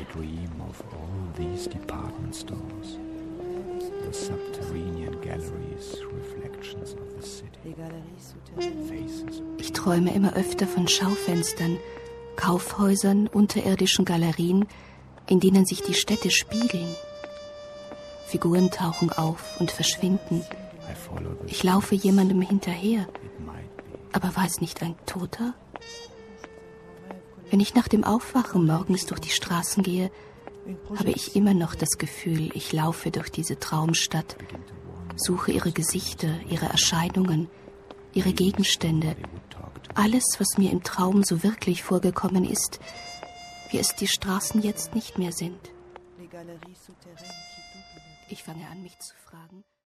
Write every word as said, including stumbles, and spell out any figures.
I dream of all these department stores, the subterranean galleries, reflections of the city, faces. Ich träume immer öfter von Schaufenstern, Kaufhäusern, unterirdischen Galerien, in denen sich die Städte spiegeln. Figuren tauchen auf und verschwinden. Ich laufe jemandem hinterher, aber war es nicht ein Toter? Wenn ich nach dem Aufwachen morgens durch die Straßen gehe, habe ich immer noch das Gefühl, ich laufe durch diese Traumstadt, suche ihre Gesichter, ihre Erscheinungen, ihre Gegenstände, alles, was mir im Traum so wirklich vorgekommen ist, wie es die Straßen jetzt nicht mehr sind. Ich fange an, mich zu fragen.